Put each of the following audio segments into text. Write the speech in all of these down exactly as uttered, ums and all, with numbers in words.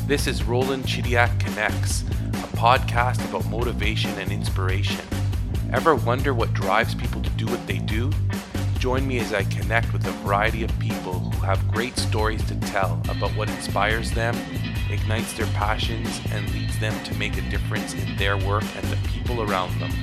This is Roland Chidiac Connects, a podcast about motivation and inspiration. Ever wonder what drives people to do what they do? Join me as I connect with a variety of people who have great stories to tell about what inspires them, ignites their passions, and leads them to make a difference in their work and the people around them.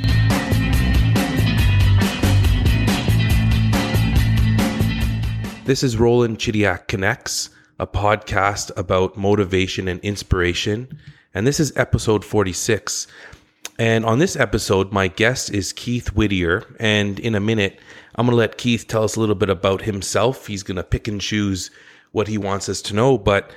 This is Roland Chidiac Connects, a podcast about motivation and inspiration, and this is episode forty-six. And on this episode, my guest is Keith Whittier, and in a minute, I'm going to let Keith tell us a little bit about himself. He's going to pick and choose what he wants us to know, but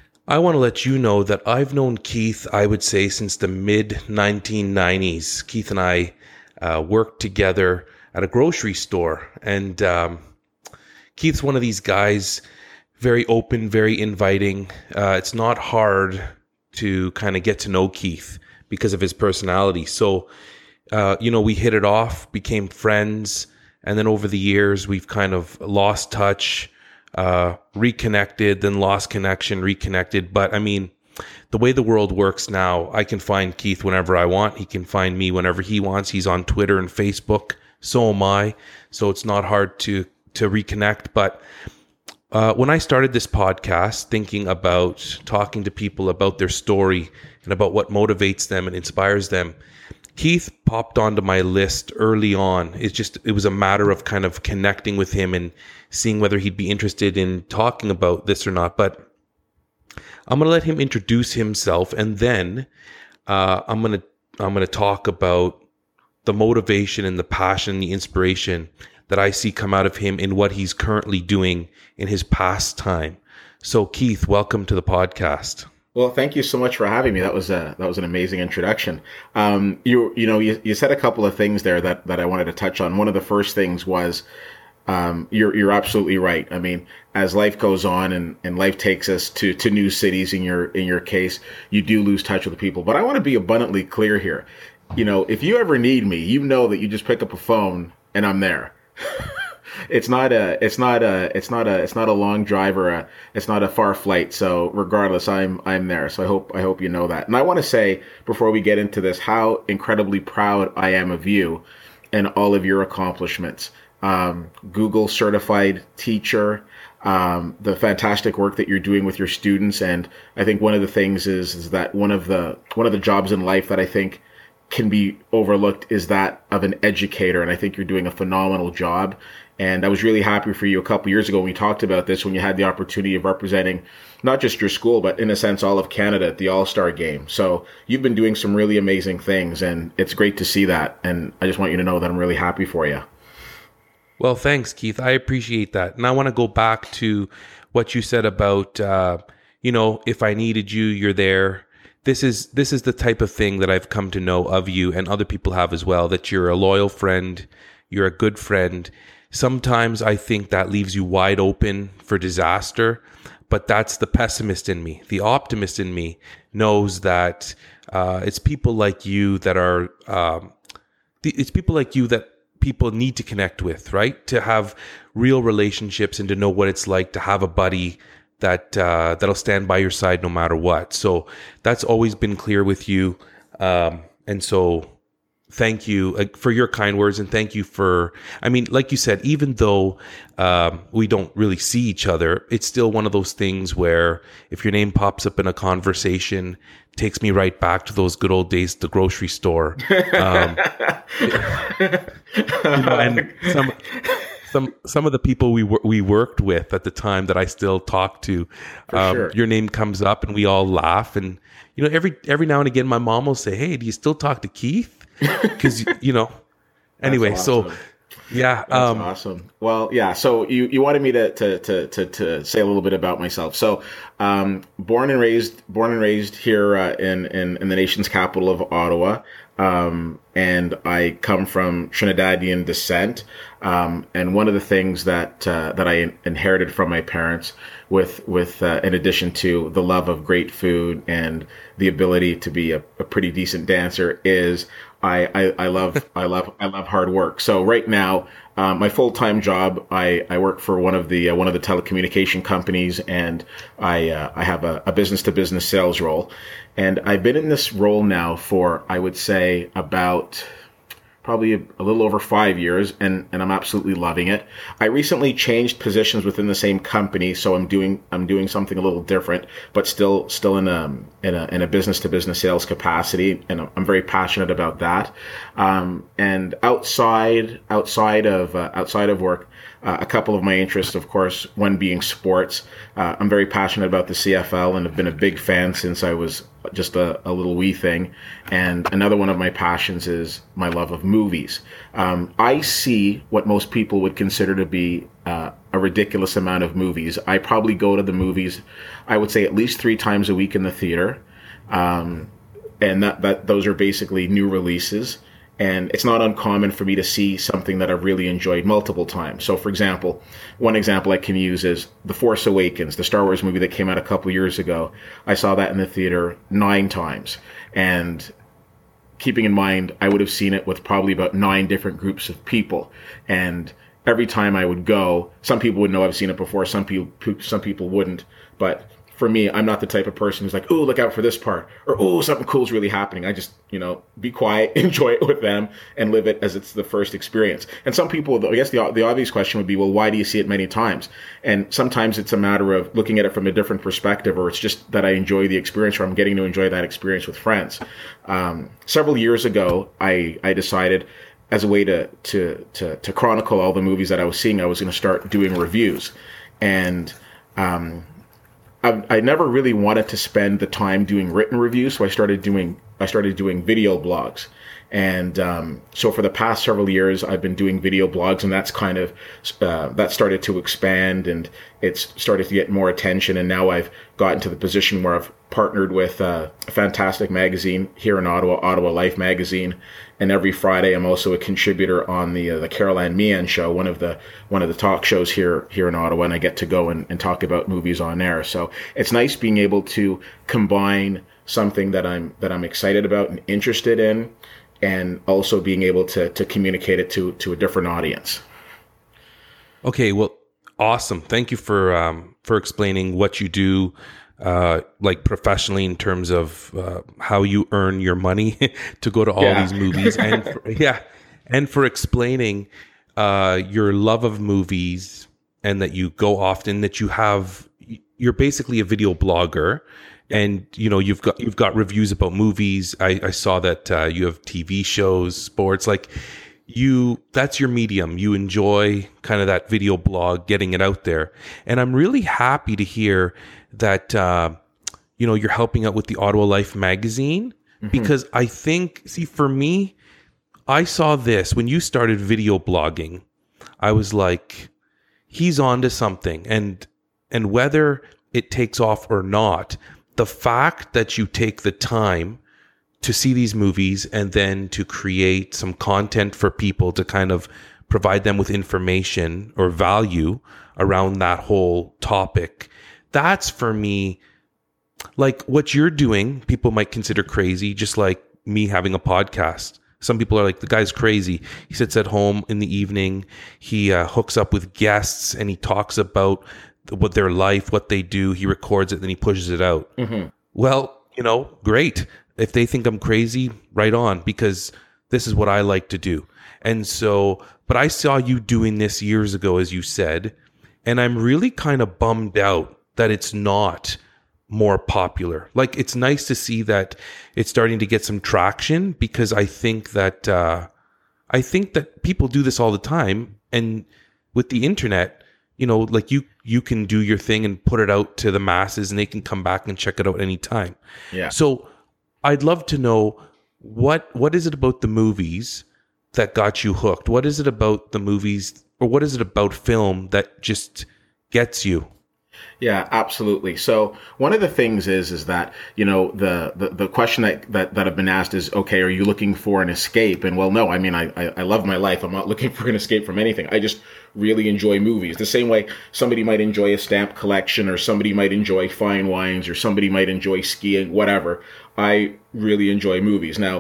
I want to let you know that I've known Keith, I would say, since the mid nineteen nineties. Keith and I uh, worked together at a grocery store, and um, Keith's one of these guys, very open, very inviting. Uh, it's not hard to kind of get to know Keith because of his personality. So, uh, you know, we hit it off, became friends, and then over the years, we've kind of lost touch, uh, reconnected, then lost connection, reconnected. But I mean, the way the world works now, I can find Keith whenever I want. He can find me whenever he wants. He's on Twitter and Facebook. So am I. So it's not hard to to reconnect. But uh, when I started this podcast, thinking about talking to people about their story and about what motivates them and inspires them, Keith popped onto my list early on. It's just, it was a matter of kind of connecting with him and seeing whether he'd be interested in talking about this or not. But I'm going to let him introduce himself, and then uh, I'm going to I'm going to talk about the motivation and the passion, the inspiration that I see come out of him in what he's currently doing in his pastime. So, Keith, welcome to the podcast. Well, thank you so much for having me. That was a that was an amazing introduction. Um, you you know you, you said a couple of things there that, that I wanted to touch on. One of the first things was um, you're you're absolutely right. I mean, as life goes on and, and life takes us to, to new cities, in your in your case, you do lose touch with the people. But I want to be abundantly clear here. You know, if you ever need me, you know that you just pick up a phone and I'm there. It's not a, it's not a, it's not a, it's not a long drive or a, it's not a far flight. So regardless, I'm, I'm there. So I hope, I hope you know that. And I want to say before we get into this, how incredibly proud I am of you and all of your accomplishments. Um, Google certified teacher, um, the fantastic work that you're doing with your students. And I think one of the things is, is that one of the, one of the jobs in life that I think can be overlooked is that of an educator. And I think you're doing a phenomenal job. And I was really happy for you a couple years ago when we talked about this, when you had the opportunity of representing not just your school, but in a sense, all of Canada at the All-Star Game. So you've been doing some really amazing things, and it's great to see that. And I just want you to know that I'm really happy for you. Well, thanks, Keith. I appreciate that. And I want to go back to what you said about, uh, you know, if I needed you, you're there. This is this is the type of thing that I've come to know of you, and other people have as well, that you're a loyal friend, you're a good friend. Sometimes I think that leaves you wide open for disaster, but that's the pessimist in me. The optimist in me knows that uh, it's people like you that are, um, it's people like you that people need to connect with, right? To have real relationships and to know what it's like to have a buddy that uh, that'll stand by your side no matter what. So that's always been clear with you. Um, and so thank you uh, for your kind words, and thank you for, I mean, like you said, even though um, we don't really see each other, it's still one of those things where if your name pops up in a conversation, it takes me right back to those good old days at the grocery store. Um, you know, and some... Some some of the people we we worked with at the time that I still talk to, um, sure. Your name comes up and we all laugh. And, you know, every every now and again, my mom will say, "Hey, do you still talk to Keith?" Because, you know, anyway, awesome. so yeah. That's um, awesome. Well, yeah. So you, you wanted me to, to, to, to, to say a little bit about myself. So um, born and raised born and raised here uh, in, in, in the nation's capital of Ottawa. Um, and I come from Trinidadian descent. Um, and one of the things that, uh, that I inherited from my parents with, with, uh, in addition to the love of great food and the ability to be a, a pretty decent dancer, is I, I, I love I love I love hard work. So right now, um, my full time job, I, I work for one of the uh, one of the telecommunication companies, and I uh, I have a business to business sales role, and I've been in this role now for, I would say, about probably a, a little over five years, and, and I'm absolutely loving it. I recently changed positions within the same company, so I'm doing I'm doing something a little different, but still still in a in a in a business to business sales capacity, and I'm very passionate about that. Um, and outside outside of uh, outside of work, uh, a couple of my interests, of course, one being sports. Uh, I'm very passionate about the C F L and have been a big fan since I was just a, a little wee thing. And another one of my passions is my love of movies. Um, I see what most people would consider to be uh, a ridiculous amount of movies. I probably go to the movies, I would say, at least three times a week in the theater. Um, and that, that those are basically new releases. And it's not uncommon for me to see something that I've really enjoyed multiple times. So, for example, one example I can use is The Force Awakens, the Star Wars movie that came out a couple years ago. I saw that in the theater nine times. And keeping in mind, I would have seen it with probably about nine different groups of people. And every time I would go, some people would know I've seen it before, some people, some people wouldn't. But for me, I'm not the type of person who's like, oh, look out for this part, or oh, something cool's really happening. I just, you know, be quiet, enjoy it with them, and live it as it's the first experience. And some people, I guess the the obvious question would be, well, why do you see it many times? And sometimes it's a matter of looking at it from a different perspective, or it's just that I enjoy the experience, or I'm getting to enjoy that experience with friends. Um, several years ago, I, I decided, as a way to, to, to, to chronicle all the movies that I was seeing, I was going to start doing reviews. And, um, I, I never really wanted to spend the time doing written reviews, so I started doing I started doing video blogs, and um, so for the past several years I've been doing video blogs, and that's kind of uh, that started to expand, and it's started to get more attention, and now I've gotten to the position where I've partnered with uh, a fantastic magazine here in Ottawa, Ottawa Life magazine, and every Friday I'm also a contributor on the uh, the Carol Ann Meehan show, one of the one of the talk shows here here in Ottawa, and I get to go and, and talk about movies on air. So it's nice being able to combine something that I'm that I'm excited about and interested in, and also being able to to communicate it to to a different audience. Okay, well, awesome. Thank you for um, for explaining what you do, uh, like professionally, in terms of uh, how you earn your money to go to all yeah. these movies, and for, yeah, and for explaining uh, your love of movies, and that you go often. That you have, you're basically a video blogger. And you know, you've got you've got reviews about movies. I, I saw that uh, you have T V shows, sports. Like you, that's your medium. You enjoy kind of that video blog, getting it out there. And I'm really happy to hear that uh, you know, you're helping out with the Ottawa Life magazine, mm-hmm. because I think, see, for me, I saw this when you started video blogging. I was like, he's onto something, and and whether it takes off or not, the fact that you take the time to see these movies and then to create some content for people to kind of provide them with information or value around that whole topic, that's for me, like what you're doing, people might consider crazy, just like me having a podcast. Some people are like, the guy's crazy. He sits at home in the evening, he uh, hooks up with guests, and he talks about what their life, what they do. He records it, then he pushes it out. Mm-hmm. Well, you know, great. If they think I'm crazy, right on, because this is what I like to do. And so, but I saw you doing this years ago, as you said, and I'm really kind of bummed out that it's not more popular. Like, it's nice to see that it's starting to get some traction, because I think that, uh, I think that people do this all the time. And with the internet, you know, like you, you can do your thing and put it out to the masses, and they can come back and check it out anytime. Yeah. So I'd love to know what, what is it about the movies that got you hooked? What is it about the movies, or what is it about film that just gets you? Yeah, absolutely. So one of the things is, is that, you know, the, the, the question that, that, that I've been asked is, okay, are you looking for an escape? And well, no, I mean, I, I, I love my life. I'm not looking for an escape from anything. I just really enjoy movies. The same way somebody might enjoy a stamp collection, or somebody might enjoy fine wines, or somebody might enjoy skiing, whatever. I really enjoy movies. Now,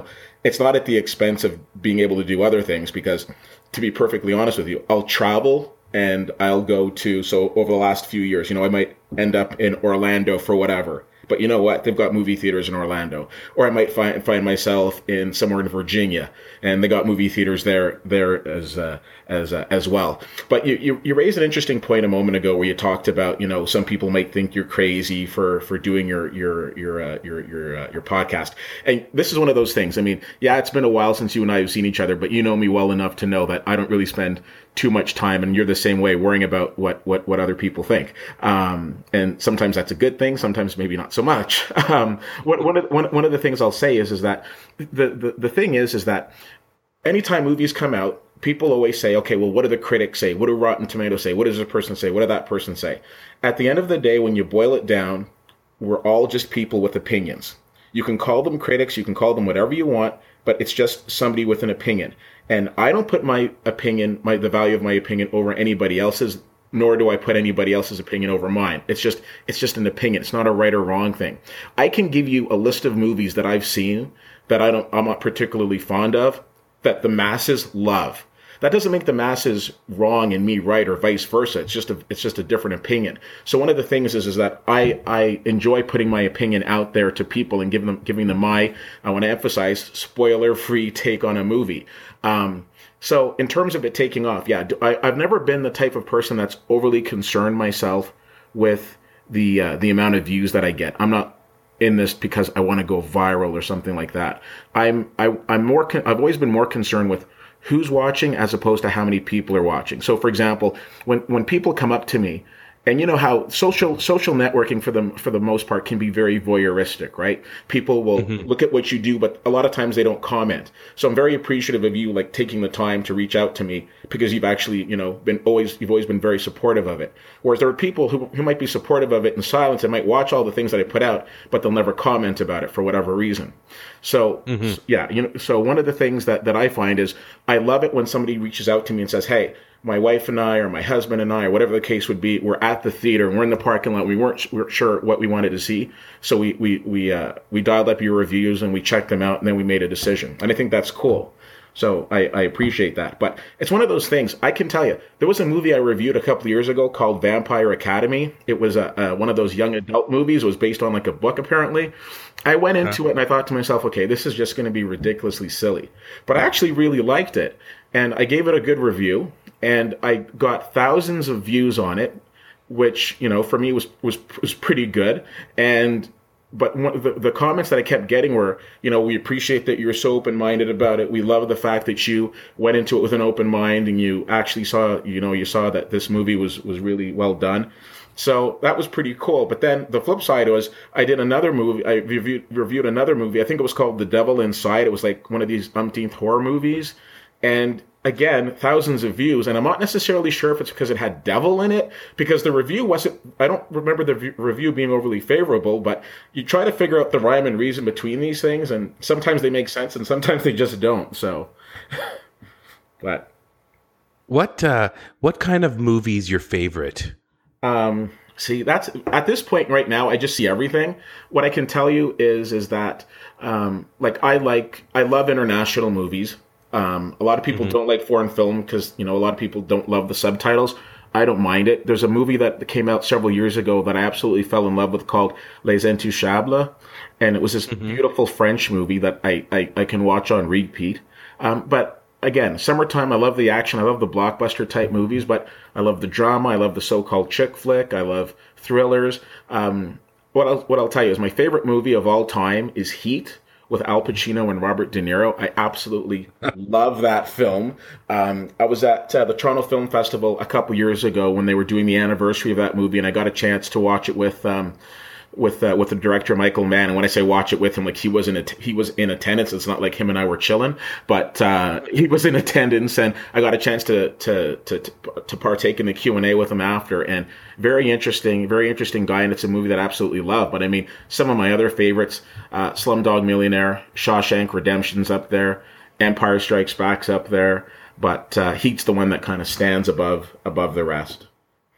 it's not at the expense of being able to do other things, because to be perfectly honest with you, I'll travel and I'll go to, so over the last few years, you know, I might end up in Orlando for whatever. But you know what? They've got movie theaters in Orlando. Or I might find find myself in somewhere in Virginia, and they got movie theaters there there as uh, as uh, as well. But you, you you raised an interesting point a moment ago where you talked about, you know, some people might think you're crazy for for doing your your your uh, your your uh, your podcast. And this is one of those things. I mean, yeah, it's been a while since you and I have seen each other, but you know me well enough to know that I don't really spend too much time, and you're the same way, worrying about what what what other people think. Um, and sometimes that's a good thing. Sometimes maybe not so much. Um, one, one, of, one, one of the things I'll say is, is that the, the, the thing is, is that anytime movies come out, people always say, okay, well, what do the critics say? What do Rotten Tomatoes say? What does this person say? What did that person say? At the end of the day, when you boil it down, we're all just people with opinions. You can call them critics, you can call them whatever you want, but it's just somebody with an opinion. And I don't put my opinion, my the value of my opinion over anybody else's, nor do I put anybody else's opinion over mine. It's just it's just an opinion. It's not a right or wrong thing. I can give you a list of movies that I've seen that I don't I'm not particularly fond of, that the masses love. That doesn't make the masses wrong and me right, or vice versa. It's just a it's just a different opinion. So one of the things is is that I I enjoy putting my opinion out there to people and giving them giving them my, I want to emphasize, spoiler-free take on a movie. Um, so in terms of it taking off, yeah, I, I've never been the type of person that's overly concerned myself with the uh, the amount of views that I get. I'm not in this because I want to go viral or something like that. I'm I, I'm more con- I've always been more concerned with who's watching as opposed to how many people are watching. So, for example, when when people come up to me, and you know how social social networking for the for the most part can be very voyeuristic, right? People will mm-hmm. look at what you do, but a lot of times they don't comment. So I'm very appreciative of you, like, taking the time to reach out to me, because you've actually, you know, been always you've always been very supportive of it. Whereas there are people who who might be supportive of it in silence and might watch all the things that I put out, but they'll never comment about it for whatever reason. So mm-hmm. yeah, you know, so one of the things that that I find is I love it when somebody reaches out to me and says, "Hey, my wife and I, or my husband and I, or whatever the case would be, we're at the theater and we're in the parking lot. We weren't, we weren't sure what we wanted to see. So we, we, we, uh, we dialed up your reviews and we checked them out, and then we made a decision." And I think that's cool. So I, I appreciate that. But it's one of those things. I can tell you, there was a movie I reviewed a couple of years ago called Vampire Academy. It was a, a one of those young adult movies. It was based on like a book, apparently. I went into uh-huh. it and I thought to myself, okay, this is just going to be ridiculously silly. But I actually really liked it. And I gave it a good review. And I got thousands of views on it, which, you know, for me was was was pretty good. And but one, the the comments that I kept getting were, you know, we appreciate that you're so open-minded about it. We love the fact that you went into it with an open mind and you actually saw, you know, you saw that this movie was was really well done. So that was pretty cool. But then the flip side was, I did another movie. I reviewed reviewed another movie. I think it was called The Devil Inside. It was like one of these umpteenth horror movies, and again, thousands of views, and I'm not necessarily sure if it's because it had devil in it, because the review wasn't, I don't remember the v- review being overly favorable, but you try to figure out the rhyme and reason between these things, and sometimes they make sense, and sometimes they just don't, so, but. What, uh, what kind of movie is your favorite? Um, see, that's, at this point right now, I just see everything. What I can tell you is, is that, um, like, I like, I love international movies. Um, a lot of people mm-hmm. don't like foreign film because, you know, a lot of people don't love the subtitles. I don't mind it. There's a movie that came out several years ago that I absolutely fell in love with called Les Intouchables. And it was this mm-hmm. beautiful French movie that I, I, I can watch on repeat. Um, but again, summertime, I love the action. I love the blockbuster type movies, but I love the drama. I love the so-called chick flick. I love thrillers. Um, what I'll, what I'll tell you is my favorite movie of all time is Heat, with Al Pacino and Robert De Niro. I absolutely love that film. Um, I was at uh, the Toronto Film Festival a couple years ago when they were doing the anniversary of that movie, and I got a chance to watch it with um, with uh, with the director Michael Mann. And when I say watch it with him, like he was in a he was in attendance. It's not like him and I were chilling, but uh, he was in attendance, and I got a chance to to to to partake in the Q and A with him after. And very interesting, very interesting guy, and it's a movie that I absolutely love. But I mean, some of my other favorites: uh, Slumdog Millionaire, Shawshank Redemption's up there, Empire Strikes Back's up there, but uh, Heat's the one that kind of stands above above the rest.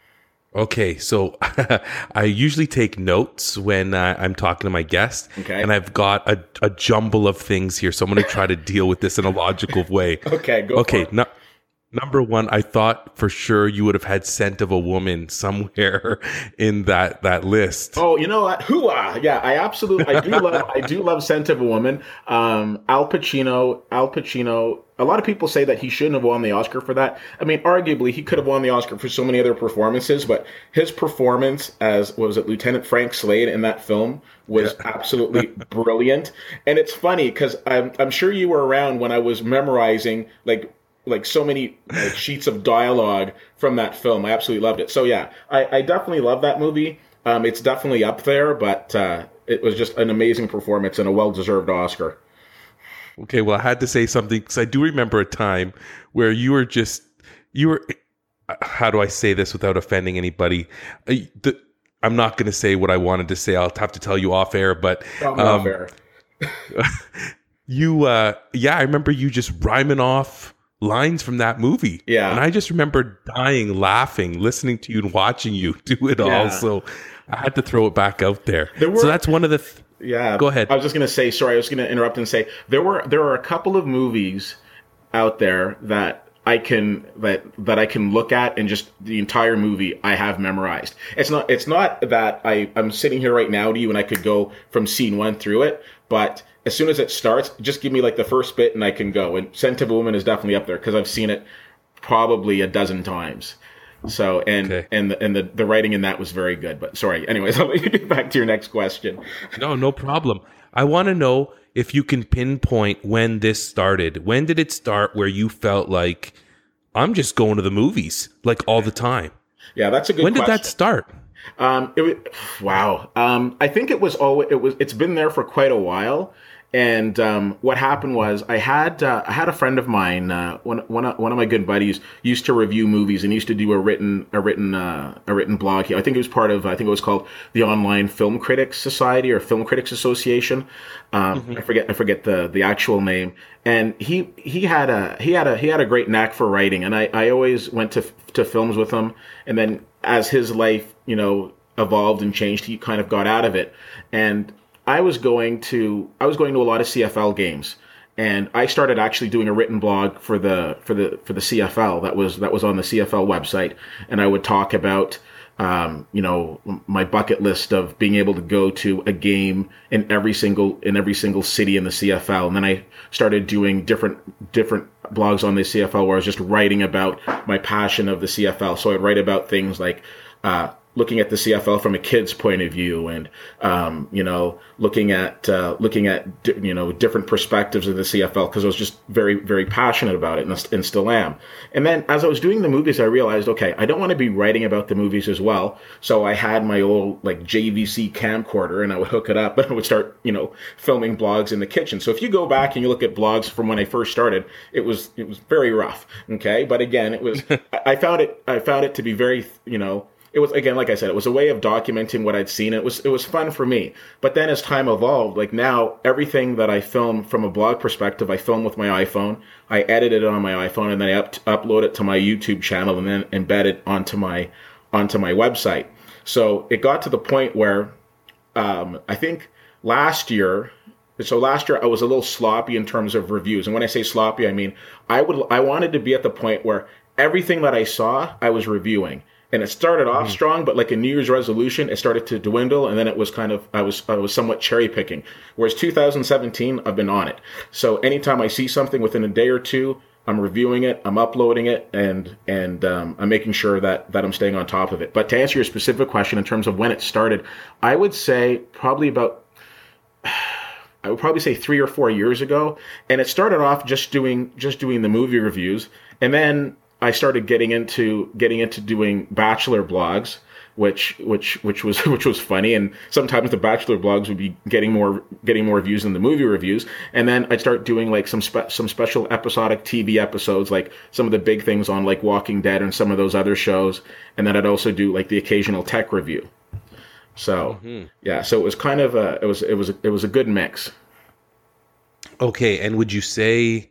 Okay, so I usually take notes when uh, I'm talking to my guest, Okay. and I've got a, a jumble of things here. So I'm going to try to deal with this in a logical way. Okay, go Okay, for it. no, number one, I thought for sure you would have had "Scent of a Woman" somewhere in that that list. Oh, you know what? Hooah! Yeah, I absolutely, I do love, I do love "Scent of a Woman." Um, Al Pacino, Al Pacino. A lot of people say that he shouldn't have won the Oscar for that. I mean, arguably, he could have won the Oscar for so many other performances, but his performance as what was it, Lieutenant Frank Slade in that film was Yeah. absolutely brilliant. And it's funny because I'm, I'm sure you were around when I was memorizing like like so many like, sheets of dialogue from that film. I absolutely loved it. So yeah, I, I definitely love that movie. Um, it's definitely up there, but uh, it was just an amazing performance and a well-deserved Oscar. Okay, well, I had to say something because I do remember a time where you were just you were. How do I say this without offending anybody? Uh, the, I'm not going to say what I wanted to say. I'll have to tell you off air. But Not um, um, fair. you, uh, yeah, I remember you just rhyming off lines from that movie. Yeah. And I just remember dying laughing, listening to you and watching you do it Yeah. all. So I had to throw it back out there. There were- so that's one of the. Th- Yeah. Go ahead. I was just going to say, sorry, I was going to interrupt and say there were there are a couple of movies out there that I can that that I can look at and just the entire movie I have memorized. It's not it's not that I I'm sitting here right now to you and I could go from scene one through it, but as soon as it starts, just give me like the first bit and I can go. And Scent of a Woman is definitely up there because I've seen it probably a dozen times. So and Okay. and the, and the the writing in that was very good. But sorry, anyways, I'll let you get back to your next question. No, no problem. I want to know if you can pinpoint when this started. When did it start where you felt like I'm just going to the movies like all the time? Yeah, that's a good When did question. that start? Um, it was, wow. Um, I think it was always, it was, it's been there for quite a while. And, um, what happened was I had, uh, I had a friend of mine, uh, one, one, of- one of my good buddies used to review movies and used to do a written, a written, uh, a written blog here. I think it was part of, I think it was called the Online Film Critics Society or Film Critics Association. Um, I forget, I forget the, the actual name. And he, he had a, he had a, he had a great knack for writing. And I, I always went to, to films with him. And then as his life, you know, evolved and changed, he kind of got out of it. And I was going to I was going to a lot of C F L games, and I started actually doing a written blog for the for the for the C F L that was that was on the C F L website, and I would talk about um, you know my bucket list of being able to go to a game in every single in every single city in the C F L, and then I started doing different different blogs on the C F L where I was just writing about my passion of the C F L. So I'd write about things like uh, looking at the C F L from a kid's point of view, and um, you know, looking at uh, looking at di- you know different perspectives of the C F L because I was just very very passionate about it, and, and still am. And then as I was doing the movies, I realized, okay, I don't want to be writing about the movies as well. So I had my old like J V C camcorder, and I would hook it up, and I would start you know filming blogs in the kitchen. So if you go back and you look at blogs from when I first started, it was it was very rough. Okay, but again, it was I I found it I found it to be very you know. It was, again, like I said, it was a way of documenting what I'd seen. It was it was fun for me. But then as time evolved, like now, everything that I film from a blog perspective, I film with my iPhone. I edit it on my iPhone, and then I up, upload it to my YouTube channel and then embed it onto my onto my website. So it got to the point where um, I think last year, so last year I was a little sloppy in terms of reviews. And when I say sloppy, I mean I would I wanted to be at the point where everything that I saw, I was reviewing. And it started off mm. strong, but like a New Year's resolution, it started to dwindle, and then it was kind of I was I was somewhat cherry picking. Whereas two thousand seventeen, I've been on it. So anytime I see something within a day or two, I'm reviewing it, I'm uploading it, and and um, I'm making sure that that I'm staying on top of it. But to answer your specific question in terms of when it started, I would say probably about I would probably say three or four years ago, and it started off just doing just doing the movie reviews, and then I started getting into getting into doing Bachelor blogs, which which which was which was funny. And sometimes the Bachelor blogs would be getting more getting more views than the movie reviews. And then I'd start doing like some spe- some special episodic T V episodes, like some of the big things on like Walking Dead and some of those other shows. And then I'd also do like the occasional tech review. So mm-hmm. yeah, so it was kind of a it was it was it was a good mix. Okay, and would you say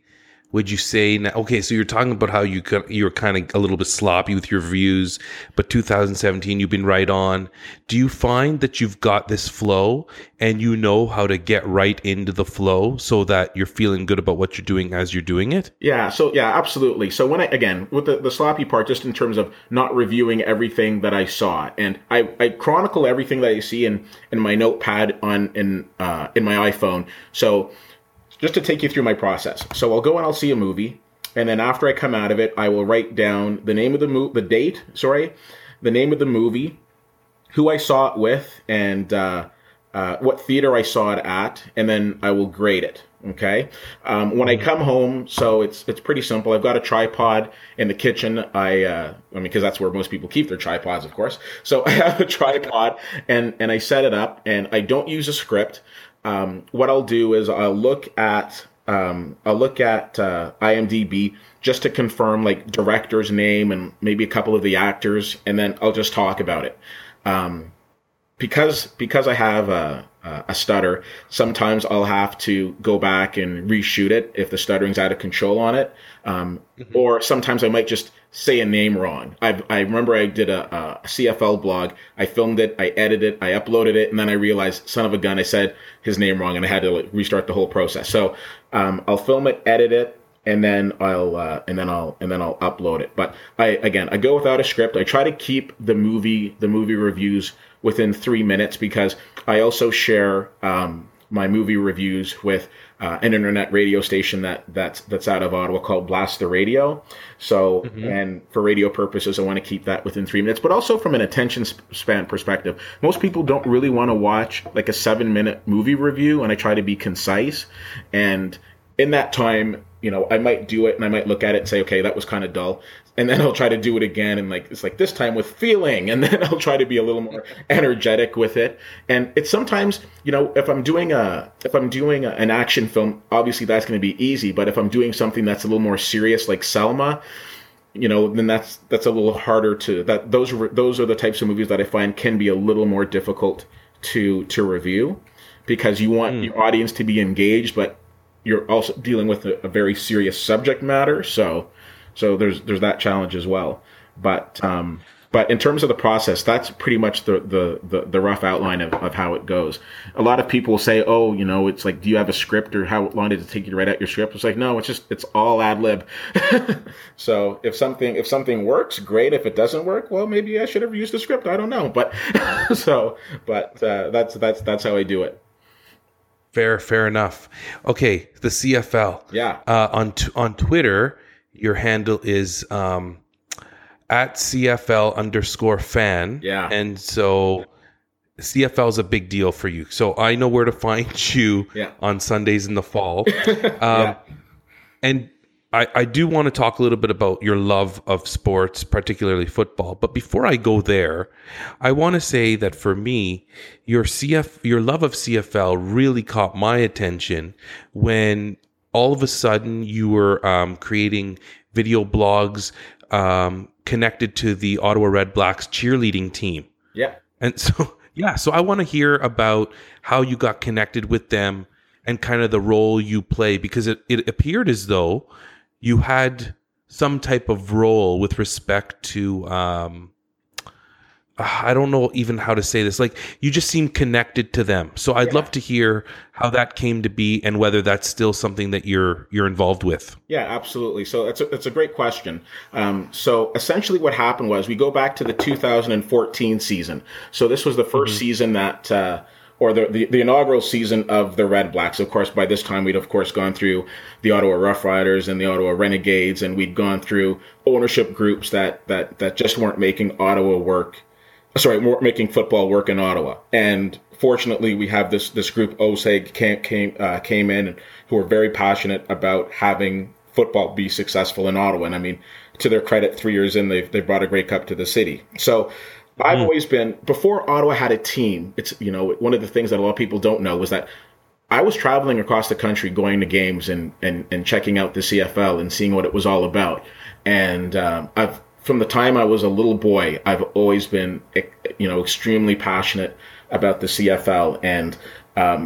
would you say now, okay, so you're talking about how you could, you're kind of a little bit sloppy with your reviews, but two thousand seventeen, you've been right on. Do you find that you've got this flow and you know how to get right into the flow so that you're feeling good about what you're doing as you're doing it? Yeah. So yeah, absolutely. So when I, again, with the, the sloppy part, just in terms of not reviewing everything that I saw, and I, I chronicle everything that I see in, in my notepad on, in, uh, in my iPhone. So just to take you through my process. So I'll go and I'll see a movie, and then after I come out of it, I will write down the name of the movie, the date, sorry, the name of the movie, who I saw it with, and uh, uh, what theater I saw it at, and then I will grade it. Okay. Um, when I come home, so it's it's pretty simple. I've got a tripod in the kitchen. I, uh, I mean, because that's where most people keep their tripods, of course. So I have a tripod, and and I set it up, and I don't use a script. Um, what I'll do is I'll look at um, I'll look at uh, IMDb just to confirm like director's name and maybe a couple of the actors, and then I'll just talk about it. Um, because because I have a, a stutter, sometimes I'll have to go back and reshoot it if the stuttering's out of control on it, um, mm-hmm. or sometimes I might just say a name wrong. I I remember I did a, a C F L blog. I filmed it, I edited it, I uploaded it, and then I realized, son of a gun, I said his name wrong, and I had to like, restart the whole process. So um, I'll film it, edit it, and then I'll uh, and then I'll and then I'll upload it. But I again I go without a script. I try to keep the movie the movie reviews within three minutes because I also share um, my movie reviews with uh, an internet radio station that that's that's out of Ottawa called Blast the Radio. So, mm-hmm. and for radio purposes, I want to keep that within three minutes. But also from an attention span perspective, most people don't really want to watch like a seven minute movie review, and I try to be concise. And in that time, you know, I might do it and I might look at it and say, okay, that was kind of dull. And then I'll try to do it again. And like, it's like this time with feeling. And then I'll try to be a little more energetic with it. And it's sometimes, you know, if I'm doing a, if I'm doing a, an action film, obviously that's going to be easy. But if I'm doing something that's a little more serious, like Selma, you know, then that's, that's a little harder to, that those, those are the types of movies that I find can be a little more difficult to, to review because you want mm. your audience to be engaged, but you're also dealing with a, a very serious subject matter. So, so there's, there's that challenge as well. But, um, but in terms of the process, that's pretty much the, the, the, the rough outline of, of how it goes. A lot of people say, oh, you know, it's like, do you have a script or how long did it take you to write out your script? It's like, no, it's just, it's all ad lib. So if something, if something works, great. If it doesn't work, well, maybe I should have used the script. I don't know. But so, but, uh, that's, that's, that's how I do it. Fair, fair enough. Okay, the C F L. Yeah. Uh, on t- on Twitter, your handle is um, at C F L underscore fan. Yeah. And so C F L is a big deal for you. So I know where to find you yeah. on Sundays in the fall. Um, yeah. And I, I do want to talk a little bit about your love of sports, particularly football. But before I go there, I want to say that for me, your C F, your love of C F L really caught my attention when all of a sudden you were um, creating video blogs um, connected to the Ottawa Red Blacks cheerleading team. Yeah. And so, yeah, so I want to hear about how you got connected with them and kind of the role you play, because it, it appeared as though you had some type of role with respect to, um, I don't know even how to say this. Like, you just seem connected to them. So I'd yeah. love to hear how that came to be and whether that's still something that you're you're involved with. Yeah, absolutely. So it's a, it's a great question. Um, so essentially what happened was we go back to the two thousand fourteen season. So this was the first mm-hmm. season that... Uh, or the, the, the inaugural season of the Red Blacks. Of course, by this time, we'd, of course, gone through the Ottawa Rough Riders and the Ottawa Renegades, and we'd gone through ownership groups that that that just weren't making Ottawa work, sorry, weren't making football work in Ottawa. And fortunately, we have this this group, O S E G, came, came, uh, came in, who are very passionate about having football be successful in Ottawa. And I mean, to their credit, three years in, they've, they've brought a Grey Cup to the city. So I've always been, before Ottawa had a team, it's, you know, one of the things that a lot of people don't know was that I was traveling across the country going to games and, and, and checking out the C F L and seeing what it was all about. And um, I've, from the time I was a little boy, I've always been, you know, extremely passionate about the C F L. And um,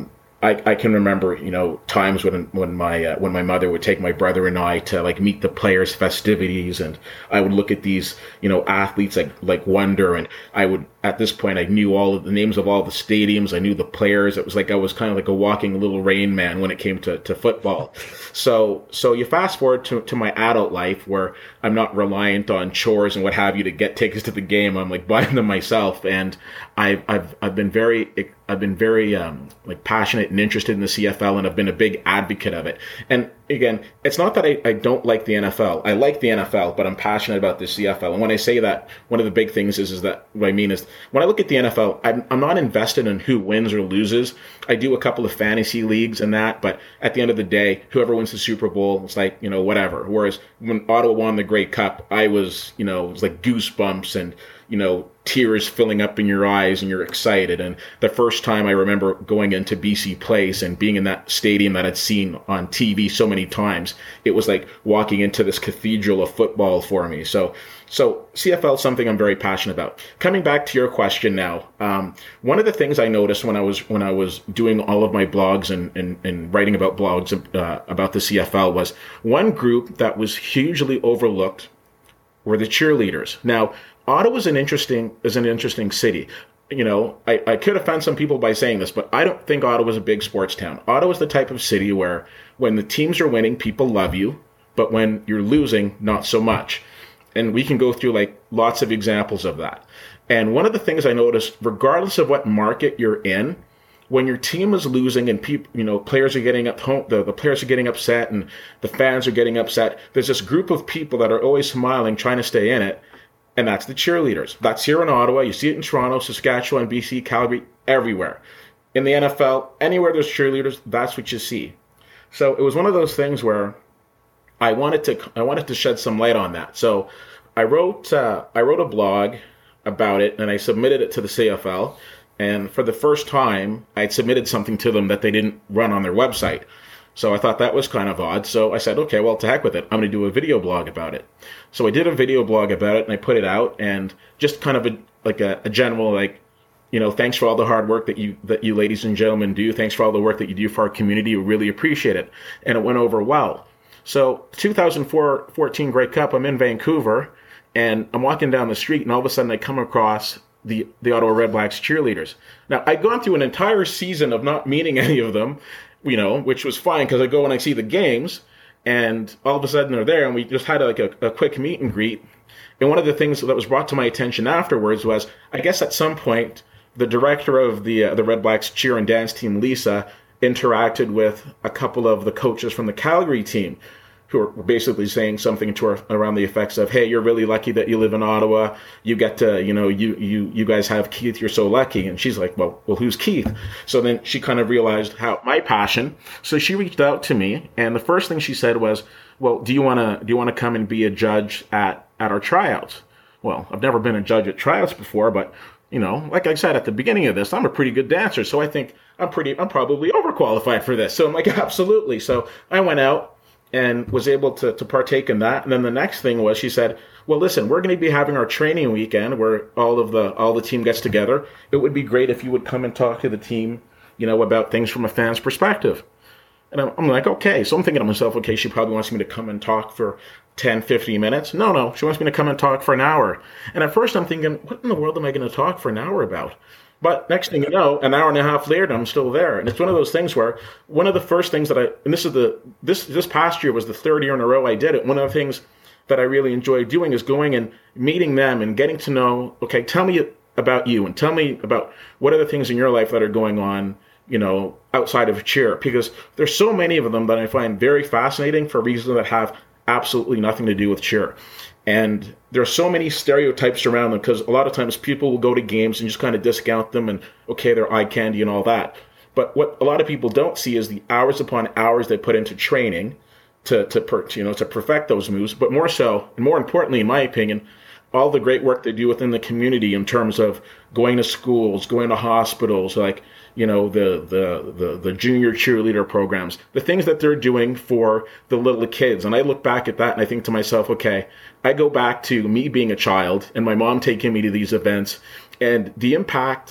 I, I can remember, you know, times when when my uh, when my mother would take my brother and I to like meet the players' festivities, and I would look at these, you know, athletes like like Wonder, and I would at this point I knew all of the names of all the stadiums, I knew the players. It was like I was kind of like a walking little Rain Man when it came to, to football. So so you fast forward to, to my adult life where I'm not reliant on chores and what have you to get tickets to the game. I'm like buying them myself, and I've I've I've been very I've been very um, like passionate and interested in the C F L, and I've been a big advocate of it. And again, it's not that I, I don't like the N F L. I like the N F L, but I'm passionate about the C F L. And when I say that, one of the big things is, is that what I mean is when I look at the N F L, I'm, I'm not invested in who wins or loses. I do a couple of fantasy leagues and that, but at the end of the day, whoever wins the Super Bowl, it's like, you know, whatever. Whereas when Ottawa won the Grey Cup, I was, you know, it was like goosebumps and, you know, tears filling up in your eyes and you're excited. And the first time I remember going into B C Place and being in that stadium that I'd seen on T V so many times, it was like walking into this cathedral of football for me. So, so C F L is something I'm very passionate about. Coming back to your question now, um, one of the things I noticed when I was when I was doing all of my blogs and, and, and writing about blogs uh, about the C F L was one group that was hugely overlooked were the cheerleaders. Now, Ottawa's an interesting is an interesting city. You know, I, I could offend some people by saying this, but I don't think Ottawa's a big sports town. Ottawa's the type of city where when the teams are winning, people love you, but when you're losing, not so much. And we can go through like lots of examples of that. And one of the things I noticed, regardless of what market you're in, when your team is losing and people, you know, players are getting up home, the, the players are getting upset and the fans are getting upset, there's this group of people that are always smiling, trying to stay in it. And that's the cheerleaders. That's here in Ottawa. You see it in Toronto, Saskatchewan, B C, Calgary, everywhere. In the N F L, anywhere there's cheerleaders, that's what you see. So it was one of those things where I wanted to I wanted to shed some light on that. So I wrote uh, I wrote a blog about it and I submitted it to the C F L. And for the first time, I had submitted something to them that they didn't run on their website. So I thought that was kind of odd. So I said, okay, well, to heck with it. I'm going to do a video blog about it. So I did a video blog about it and I put it out and just kind of a, like a, a general, like, you know, thanks for all the hard work that you, that you ladies and gentlemen do. Thanks for all the work that you do for our community. We really appreciate it. And it went over well. So two thousand fourteen Grey Cup, I'm in Vancouver and I'm walking down the street and all of a sudden I come across the, the Ottawa Redblacks cheerleaders. Now I'd gone through an entire season of not meeting any of them, you know, which was fine because I go and I see the games and all of a sudden they're there and we just had like a, a quick meet and greet. And one of the things that was brought to my attention afterwards was, I guess at some point, the director of the uh, the Redblacks cheer and dance team, Lisa, interacted with a couple of the coaches from the Calgary team who were basically saying something to her around the effects of, hey, you're really lucky that you live in Ottawa. You get to, you know, you you you guys have Keith. You're so lucky. And she's like, well, well, who's Keith? So then she kind of realized how my passion. So she reached out to me. And the first thing she said was, well, do you want to do you want to come and be a judge at, at our tryouts? Well, I've never been a judge at tryouts before, but, you know, like I said at the beginning of this, I'm a pretty good dancer. So I think I'm pretty, I'm probably overqualified for this. So I'm like, absolutely. So I went out and was able to, to partake in that. And then the next thing was, she said, well, listen, we're going to be having our training weekend where all of the all the team gets together. It would be great if you would come and talk to the team, you know, about things from a fan's perspective. And I'm, I'm like, okay. So I'm thinking to myself, okay, she probably wants me to come and talk for ten, fifteen minutes. No, no, she wants me to come and talk for an hour. And at first I'm thinking, what in the world am I going to talk for an hour about? But next thing you know, an hour and a half later, I'm still there. And it's one of those things where one of the first things that I, and this is the, this, this past year was the third year in a row I did it. One of the things that I really enjoy doing is going and meeting them and getting to know, okay, tell me about you and tell me about what are the things in your life that are going on, you know, outside of cheer. Because there's so many of them that I find very fascinating for reasons that have absolutely nothing to do with cheer. And there are so many stereotypes around them because a lot of times people will go to games and just kind of discount them and, okay, they're eye candy and all that. But what a lot of people don't see is the hours upon hours they put into training to, to, per, you know, to perfect those moves. But more so, and more importantly, in my opinion, all the great work they do within the community in terms of going to schools, going to hospitals, like, you know, the, the, the, the junior cheerleader programs, the things that they're doing for the little kids. And I look back at that and I think to myself, okay, I go back to me being a child and my mom taking me to these events and the impact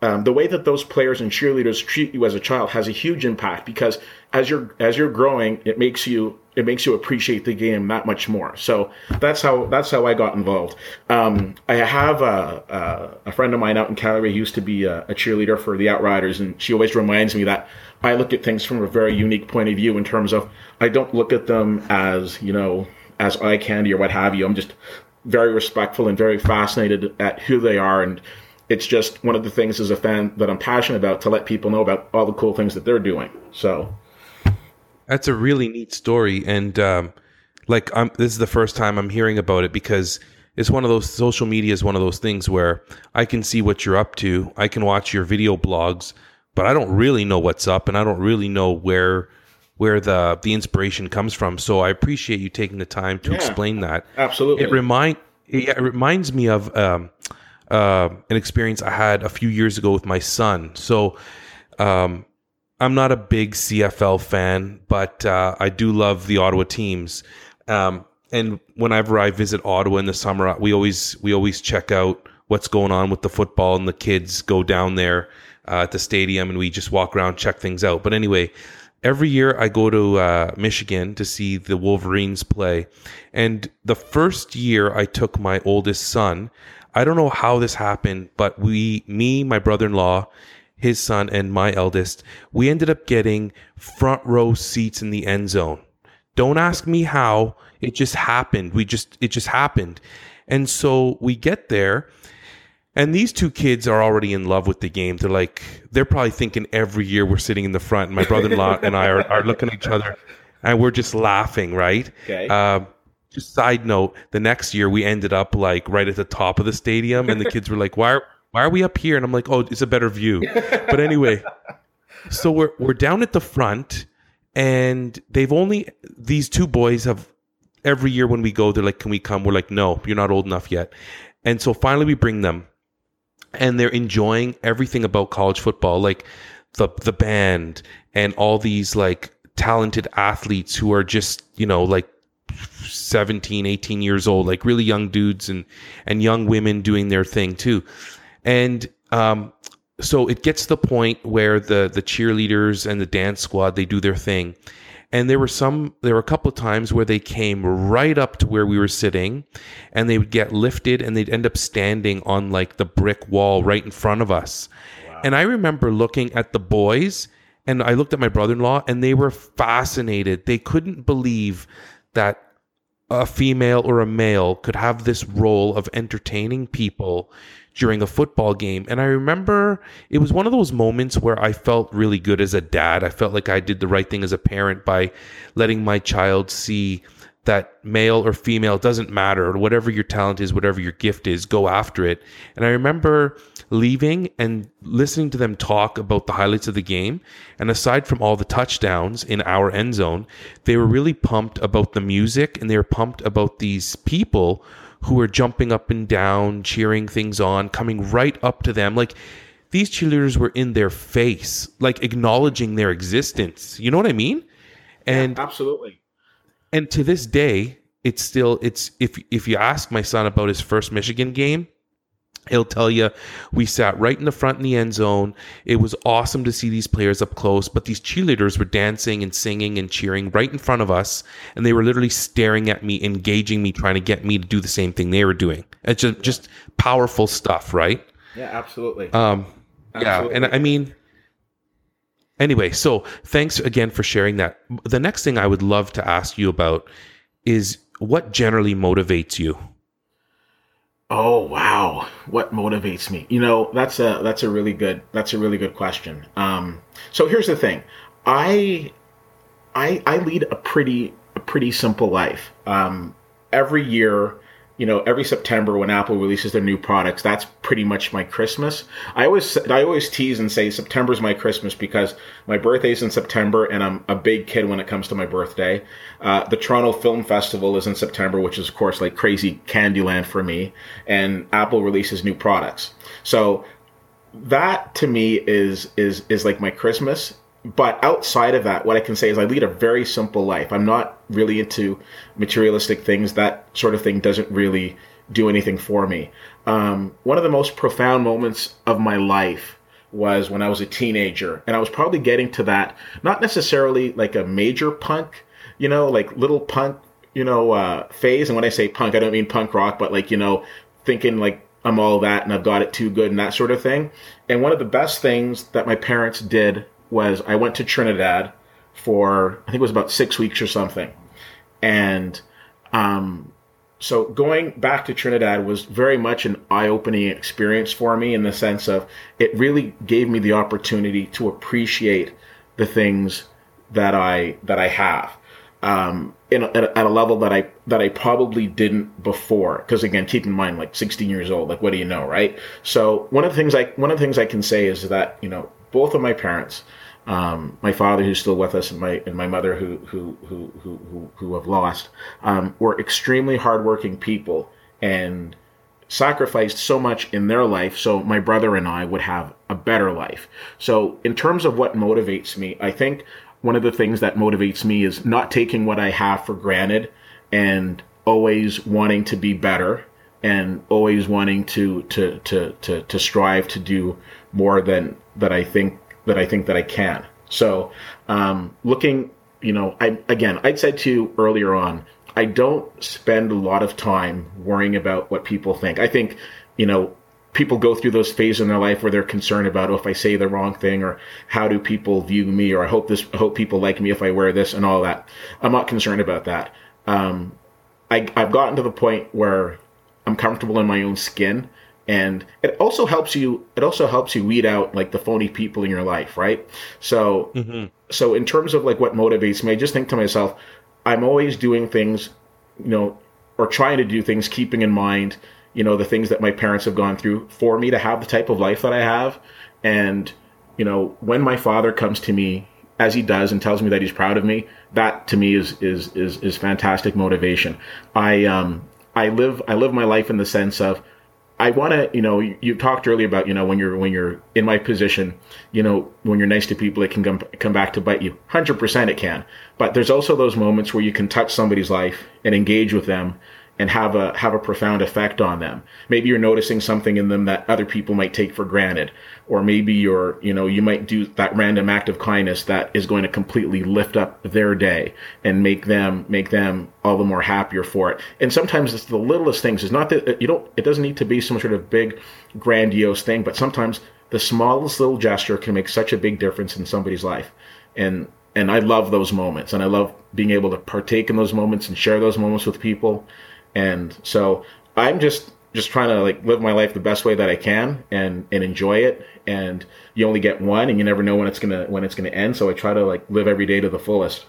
um, the way that those players and cheerleaders treat you as a child has a huge impact, because as you're as you're growing, it makes you it makes you appreciate the game that much more. So that's how that's how I got involved. Um, I have a, a, a friend of mine out in Calgary who used to be a, a cheerleader for the Outriders, and she always reminds me that I look at things from a very unique point of view in terms of I don't look at them as, you know, as eye candy or what have you. I'm just very respectful and very fascinated at who they are, and it's just one of the things as a fan that I'm passionate about, to let people know about all the cool things that they're doing. So that's a really neat story, and um, like I'm, this is the first time I'm hearing about it, because it's one of those, social media is one of those things where I can see what you're up to, I can watch your video blogs, but I don't really know what's up, and I don't really know where where the the inspiration comes from. So I appreciate you taking the time to yeah, explain that. Absolutely. It remind it, it reminds me of um, uh, an experience I had a few years ago with my son. So um, I'm not a big C F L fan, but uh, I do love the Ottawa teams. Um, and whenever I visit Ottawa in the summer, we always we always check out what's going on with the football, and the kids go down there uh, at the stadium, and we just walk around, check things out. But anyway, every year I go to uh, Michigan to see the Wolverines play. And the first year I took my oldest son, I don't know how this happened, but we, me, my brother-in-law, his son, and my eldest, we ended up getting front row seats in the end zone. Don't ask me how. It just happened. We just, it just happened. And so we get there, and these two kids are already in love with the game. They're like, they're probably thinking every year we're sitting in the front, and my brother-in-law and I are, are looking at each other, and we're just laughing, right? Okay. Uh, just side note, the next year we ended up like right at the top of the stadium, and the kids were like, why are, why are we up here? And I'm like, oh, it's a better view. But anyway, so we're we're down at the front, and they've only, these two boys have, every year when we go, they're like, can we come? We're like, no, you're not old enough yet. And so finally we bring them, and they're enjoying everything about college football, like the the band and all these like talented athletes who are just, you know, like seventeen, eighteen years old, like really young dudes, and and young women doing their thing too. And um, so it gets to the point where the the cheerleaders and the dance squad, they do their thing. And there were some, there were a couple of times where they came right up to where we were sitting, and they would get lifted, and they'd end up standing on like the brick wall right in front of us. Wow. And I remember looking at the boys, and I looked at my brother-in-law, and they were fascinated. They couldn't believe that a female or a male could have this role of entertaining people during a football game. And I remember it was one of those moments where I felt really good as a dad. I felt like I did the right thing as a parent by letting my child see that male or female, doesn't matter, whatever your talent is, whatever your gift is, go after it. And I remember leaving and listening to them talk about the highlights of the game. And aside from all the touchdowns in our end zone, they were really pumped about the music, and they were pumped about these people who were jumping up and down, cheering things on, coming right up to them. Like, these cheerleaders were in their face, like acknowledging their existence. You know what I mean? And yeah, absolutely. And to this day, it's still, it's, if if you ask my son about his first Michigan game, he'll tell you, we sat right in the front in the end zone. It was awesome to see these players up close, but these cheerleaders were dancing and singing and cheering right in front of us, and they were literally staring at me, engaging me, trying to get me to do the same thing they were doing. It's just, yeah. just powerful stuff, right? Yeah, absolutely. Um, absolutely. Yeah, and I mean, anyway, so thanks again for sharing that. The next thing I would love to ask you about is what generally motivates you? Oh, wow. What motivates me? You know, that's a, that's a really good, that's a really good question. Um, so here's the thing. I, I, I lead a pretty, a pretty simple life. Um, every year, you know, every September when Apple releases their new products, that's pretty much my Christmas. I always, I always tease and say September's my Christmas because my birthday's in September, and I'm a big kid when it comes to my birthday. Uh, the Toronto Film Festival is in September, which is of course like crazy Candyland for me. And Apple releases new products. So that to me is, is, is like my Christmas. But outside of that, what I can say is I lead a very simple life. I'm not really into materialistic things. That sort of thing doesn't really do anything for me. Um, one of the most profound moments of my life was when I was a teenager, and I was probably getting to that, not necessarily like a major punk, you know, like little punk, you know, uh, phase. And when I say punk, I don't mean punk rock, but like, you know, thinking like I'm all that and I've got it too good and that sort of thing. And one of the best things that my parents did was I went to Trinidad for, I think it was about six weeks or something. And, um, so going back to Trinidad was very much an eye-opening experience for me, in the sense of it really gave me the opportunity to appreciate the things that I that I have, um, in a, at a level that I that I probably didn't before. Because again, keep in mind, like sixteen years old, like what do you know, right? So one of the things I one of the things I can say is that, you know, both of my parents, Um, my father, who's still with us, and my and my mother, who who who who who, who have lost, um, were extremely hardworking people and sacrificed so much in their life, so my brother and I would have a better life. So, in terms of what motivates me, I think one of the things that motivates me is not taking what I have for granted, and always wanting to be better, and always wanting to to to to, to strive to do more than that I think. that I think that I can. So, um, looking, you know, I, again, I'd said to you earlier on, I don't spend a lot of time worrying about what people think. I think, you know, people go through those phases in their life where they're concerned about, oh, if I say the wrong thing, or how do people view me, or I hope this, I hope people like me if I wear this and all that. I'm not concerned about that. Um, I, I've gotten to the point where I'm comfortable in my own skin. And it also helps you, it also helps you weed out like the phony people in your life, right? So, mm-hmm. so in terms of like what motivates me, I just think to myself, I'm always doing things, you know, or trying to do things, keeping in mind, you know, the things that my parents have gone through for me to have the type of life that I have. And, you know, when my father comes to me, as he does, and tells me that he's proud of me, that to me is, is, is, is fantastic motivation. I, um, I live, I live my life in the sense of, I want to, you know, you, you talked earlier about, you know, when you're when you're in my position, you know, when you're nice to people, it can come come back to bite you. one hundred percent it can. But there's also those moments where you can touch somebody's life and engage with them and have a have a profound effect on them. Maybe you're noticing something in them that other people might take for granted, or maybe you're, you know, you might do that random act of kindness that is going to completely lift up their day and make them make them all the more happier for it. And sometimes it's the littlest things. It's not that you don't. It doesn't need to be some sort of big, grandiose thing, but sometimes the smallest little gesture can make such a big difference in somebody's life. And and I love those moments, and I love being able to partake in those moments and share those moments with people. And so I'm just, just trying to like live my life the best way that I can, and, and enjoy it. And you only get one, and you never know when it's going to, when it's going to end. So I try to like live every day to the fullest.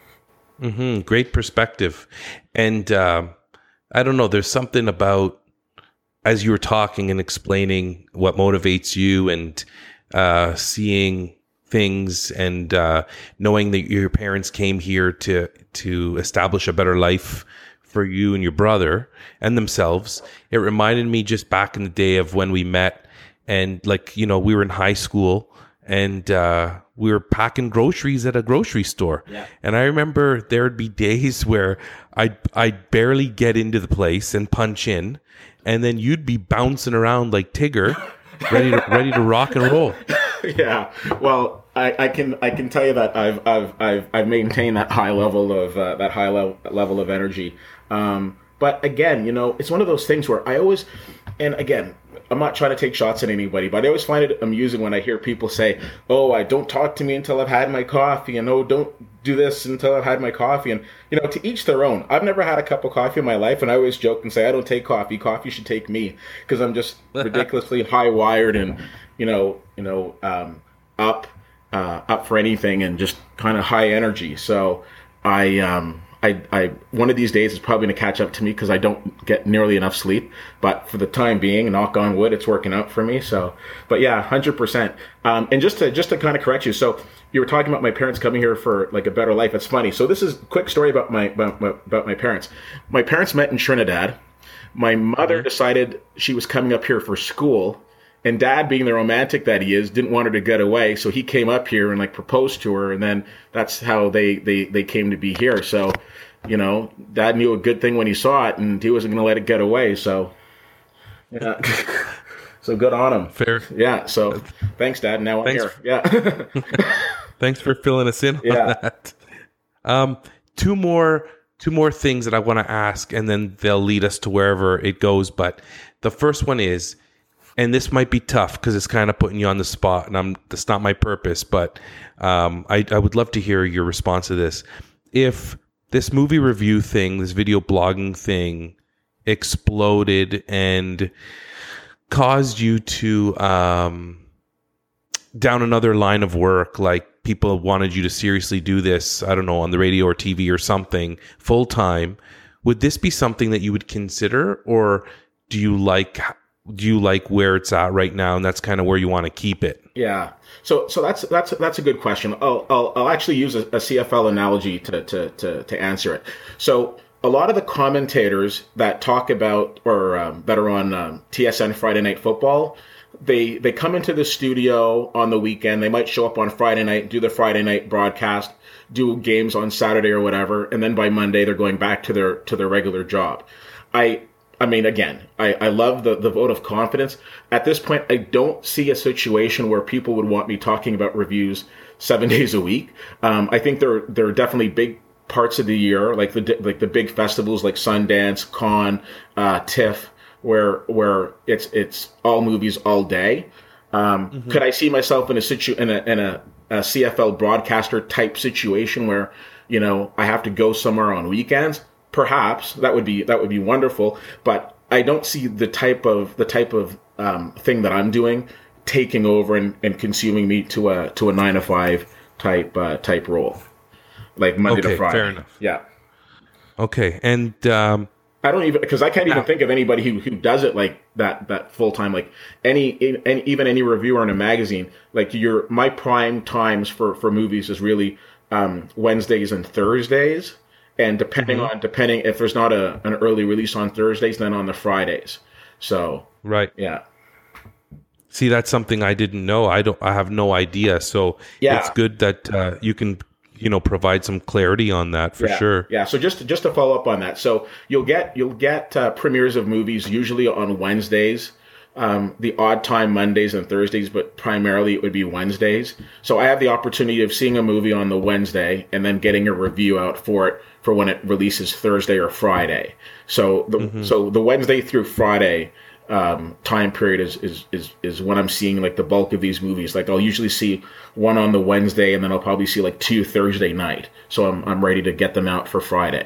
Mm-hmm. Great perspective. And, uh, I don't know, there's something about, as you were talking and explaining what motivates you, and, uh, seeing things, and, uh, knowing that your parents came here to, to establish a better life for you and your brother and themselves. It reminded me just back in the day of when we met, and like, you know, we were in high school, and uh, we were packing groceries at a grocery store. Yeah. And I remember there would be days where I'd, I'd barely get into the place and punch in, and then you'd be bouncing around like Tigger, ready to, ready to rock and roll. Yeah. Well, I, I can I can tell you that I've I've I've I've maintained that high level of uh, that high level level of energy. Um, but again, you know, it's one of those things where I always, and again, I'm not trying to take shots at anybody, but I always find it amusing when I hear people say, "Oh, I don't talk to me until I've had my coffee," and "Oh, don't do this until I've had my coffee." And you know, to each their own. I've never had a cup of coffee in my life, and I always joke and say, "I don't take coffee. Coffee should take me," because I'm just ridiculously high wired, and you know, you know, um, up, uh, up for anything, and just kind of high energy. So I. Um, I, I, one of these days is probably going to catch up to me because I don't get nearly enough sleep. But for the time being, knock on wood, it's working out for me. So, but yeah, one hundred percent. Um, and just to just to kind of correct you, so you were talking about my parents coming here for like a better life. It's funny. So this is a quick story about my about my, about my parents. My parents met in Trinidad. My mother mm-hmm. decided she was coming up here for school. And Dad, being the romantic that he is, didn't want her to get away, so he came up here and like proposed to her, and then that's how they they they came to be here. So, you know, Dad knew a good thing when he saw it, and he wasn't going to let it get away. So, yeah. So good on him. Fair. Yeah. So thanks, Dad. Now I'm Thanks. here. Yeah. Thanks for filling us in Yeah. on that. Um, two more two more things that I want to ask, and then they'll lead us to wherever it goes. But the first one is, and this might be tough because it's kind of putting you on the spot, and I'm that's not my purpose, but um, I, I would love to hear your response to this. If this movie review thing, this video blogging thing, exploded and caused you to um, down another line of work, like people wanted you to seriously do this, I don't know, on the radio or T V or something full time, would this be something that you would consider, or do you like do you like where it's at right now, and that's kind of where you want to keep it? Yeah. So so that's that's that's a good question. I'll I'll, I'll actually use a, a C F L analogy to, to to to answer it. So a lot of the commentators that talk about or um, that are on um, T S N Friday Night Football, they they come into the studio on the weekend. They might show up on Friday night, do the Friday night broadcast, do games on Saturday or whatever, and then by Monday they're going back to their to their regular job. I I mean, again, I, I love the, the vote of confidence. At this point, I don't see a situation where people would want me talking about reviews seven days a week. Um, I think there there are definitely big parts of the year, like the like the big festivals like Sundance, Cannes, uh, TIFF, where where it's it's all movies all day. Um, mm-hmm. Could I see myself in a situ in a in a, a C F L broadcaster type situation where, you know, I have to go somewhere on weekends? Perhaps that would be that would be wonderful, but I don't see the type of the type of um, thing that I'm doing taking over and, and consuming me to a to a nine to five type uh, type role, like Monday okay, to Friday. Fair enough. Yeah. Okay, and um, I don't even because I can't even now, think of anybody who, who does it like that that full time. Like any, any even any reviewer in a magazine. Like your my prime times for, for movies is really um, Wednesdays and Thursdays. And depending mm-hmm. on depending if there's not a an early release on Thursdays, then on the Fridays. So right, yeah. See, that's something I didn't know. I don't. I have no idea. So yeah. it's good that uh, you can, you know, provide some clarity on that for yeah. sure. Yeah. So just just to follow up on that, so you'll get you'll get uh, premieres of movies usually on Wednesdays. Um, the odd time Mondays and Thursdays, but primarily it would be Wednesdays. So I have the opportunity of seeing a movie on the Wednesday and then getting a review out for it for when it releases Thursday or Friday. So the mm-hmm. so the Wednesday through Friday um, time period is, is is is when I'm seeing like the bulk of these movies. Like I'll usually see one on the Wednesday and then I'll probably see like two Thursday night. So I'm I'm ready to get them out for Friday.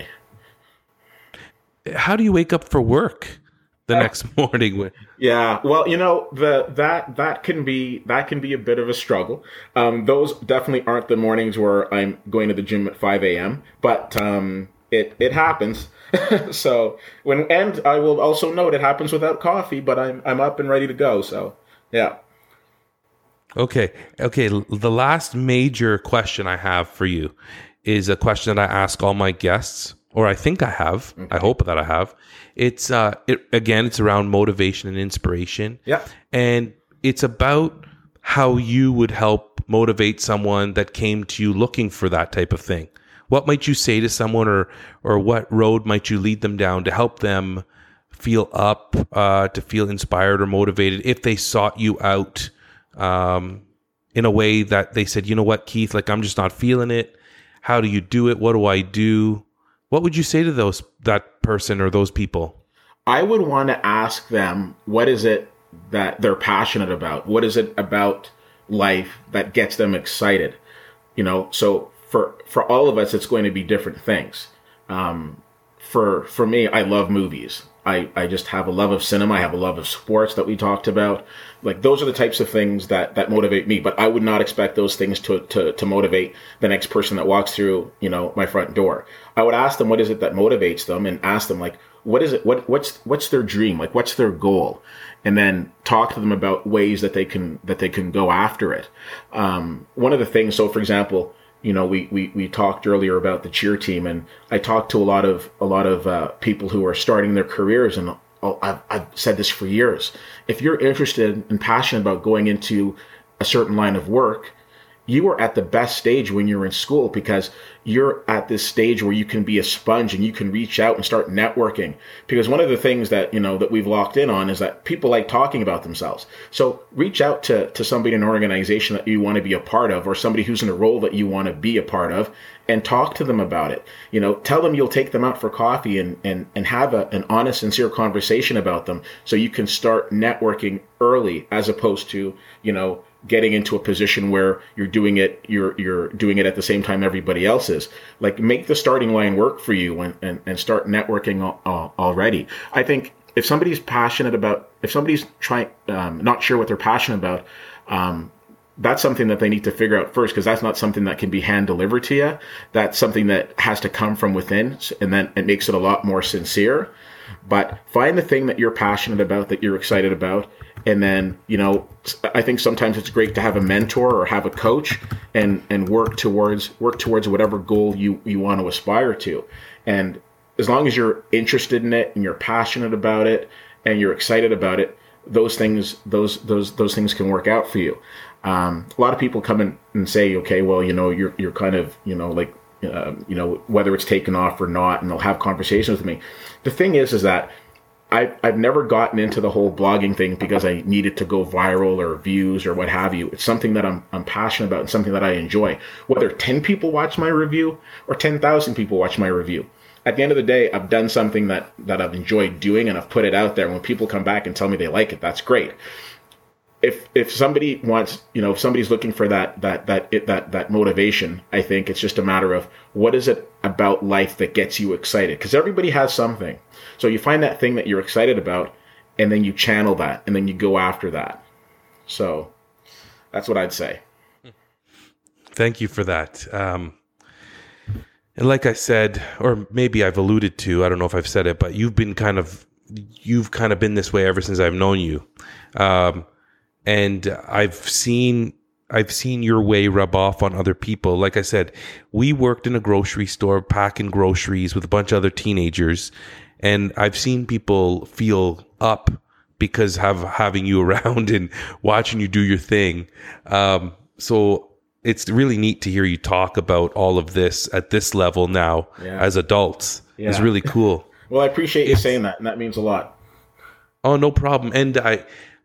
How do you wake up for work the uh, next morning? Yeah, well, you know, the that that can be that can be a bit of a struggle. Um, those definitely aren't the mornings where I'm going to the gym at five a.m., but um, it it happens. So when and I will also note it happens without coffee, but I'm I'm up and ready to go. So yeah. Okay, okay. The last major question I have for you is a question that I ask all my guests. Or I think I have. Okay. I hope that I have. It's uh, it again. It's around motivation and inspiration. Yeah, and it's about how you would help motivate someone that came to you looking for that type of thing. What might you say to someone, or or what road might you lead them down to help them feel up, uh, to feel inspired or motivated if they sought you out um, in a way that they said, you know what, Keith, like I'm just not feeling it. How do you do it? What do I do? What would you say to those that person or those people? I would want to ask them, what is it that they're passionate about? What is it about life that gets them excited? You know, so for for all of us, it's going to be different things. Um, for for me, I love movies. I, I just have a love of cinema. I have a love of sports that we talked about. Like those are the types of things that, that motivate me, but I would not expect those things to, to, to motivate the next person that walks through, you know, my front door. I would ask them, what is it that motivates them, and ask them like, what is it? What, what's, what's their dream? Like, what's their goal? And then talk to them about ways that they can, that they can go after it. Um, one of the things, so for example, you know, we, we, we talked earlier about the cheer team, and I talked to a lot of a lot of uh, people who are starting their careers, and oh, I've, I've said this for years. If you're interested and passionate about going into a certain line of work, you are at the best stage when you're in school, because you're at this stage where you can be a sponge and you can reach out and start networking. Because one of the things that, you know, that we've locked in on is that people like talking about themselves. So reach out to, to somebody in an organization that you want to be a part of, or somebody who's in a role that you want to be a part of, and talk to them about it. You know, tell them you'll take them out for coffee and, and, and have a, an honest, sincere conversation about them, so you can start networking early, as opposed to, you know, getting into a position where you're doing it, you're you're doing it at the same time everybody else is. Like, make the starting line work for you, and, and, and start networking al- already. I think if somebody's passionate about, if somebody's trying, um, not sure what they're passionate about, um, that's something that they need to figure out first, because that's not something that can be hand delivered to you. That's something that has to come from within, and then it makes it a lot more sincere. But find the thing that you're passionate about, that you're excited about. And then, you know, I think sometimes it's great to have a mentor or have a coach, and, and work towards work towards whatever goal you, you want to aspire to. And as long as you're interested in it and you're passionate about it and you're excited about it, those things those those those things can work out for you. Um, a lot of people come in and say, okay, well, you know, you're you're kind of, you know, like, um, you know, whether it's taken off or not, and they'll have conversations with me. The thing is, is that I, I've never gotten into the whole blogging thing because I needed to go viral or views or what have you. It's something that I'm I'm passionate about and something that I enjoy. Whether ten people watch my review or ten thousand people watch my review, at the end of the day, I've done something that, that I've enjoyed doing, and I've put it out there. And when people come back and tell me they like it, that's great. If if somebody wants, you know, if somebody's looking for that that that it, that that motivation, I think it's just a matter of, what is it about life that gets you excited? Because everybody has something. So you find that thing that you're excited about, and then you channel that, and then you go after that. So that's what I'd say. Thank you for that. Um, and like I said, or maybe I've alluded to, I don't know if I've said it, but you've been kind of you've kind of been this way ever since I've known you. Um, And I've seen I've seen your way rub off on other people. Like I said, we worked in a grocery store packing groceries with a bunch of other teenagers, and I've seen people feel up because of having you around and watching you do your thing. Um, so it's really neat to hear you talk about all of this at this level now, yeah, as adults. Yeah. It's really cool. Well, I appreciate you it's, saying that, and that means a lot. Oh, no problem. And I...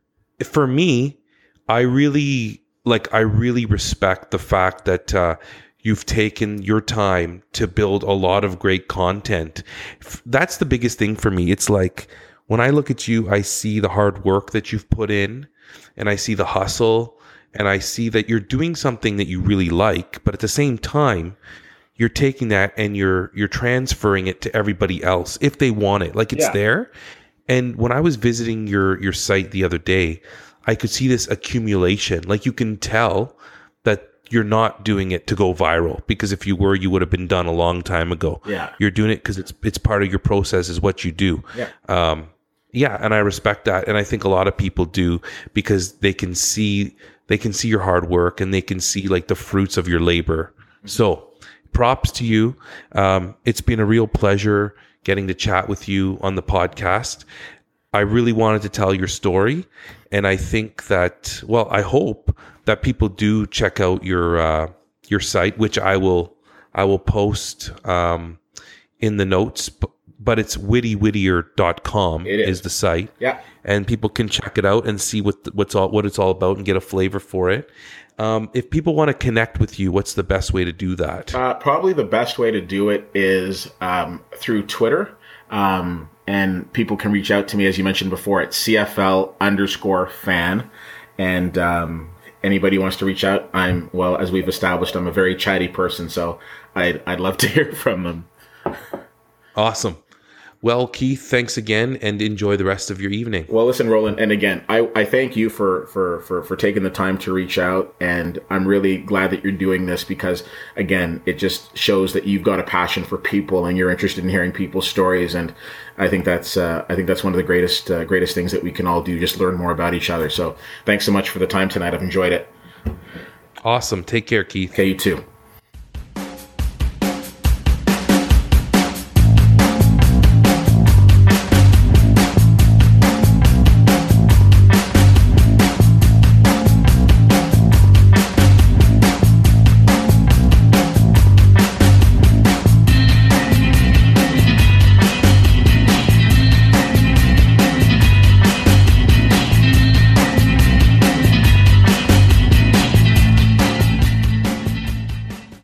For me, I really like. I really respect the fact that uh, you've taken your time to build a lot of great content. That's the biggest thing for me. It's like, when I look at you, I see the hard work that you've put in, and I see the hustle, and I see that you're doing something that you really like. But at the same time, you're taking that and you're you're transferring it to everybody else if they want it. Like, it's yeah. there. And when I was visiting your your site the other day, I could see this accumulation. Like, you can tell that you're not doing it to go viral, because if you were, you would have been done a long time ago. Yeah. You're doing it because it's it's part of your process, is what you do. Yeah. Um, yeah, and I respect that. And I think a lot of people do, because they can see they can see your hard work, and they can see like the fruits of your labor. Mm-hmm. So props to you. Um, it's been a real pleasure getting to chat with you on the podcast. I really wanted to tell your story, and I think that, well, I hope that people do check out your uh, your site, which I will I will post um, in the notes. But it's witty whittier dot com is. is the site. Yeah, and people can check it out and see what what's all what it's all about and get a flavor for it. Um, if people want to connect with you, what's the best way to do that? Uh, probably the best way to do it is um, through Twitter. Um, and people can reach out to me, as you mentioned before, at C F L underscore fan. And um, anybody who wants to reach out, I'm, well, as we've established, I'm a very chatty person. So I'd, I'd love to hear from them. Awesome. Well, Keith, thanks again, and enjoy the rest of your evening. Well, listen, Roland, and again, I, I thank you for, for, for, for taking the time to reach out, and I'm really glad that you're doing this, because, again, it just shows that you've got a passion for people, and you're interested in hearing people's stories, and I think that's uh, I think that's one of the greatest uh, greatest things that we can all do, just learn more about each other. So thanks so much for the time tonight. I've enjoyed it. Awesome. Take care, Keith. Okay, you too.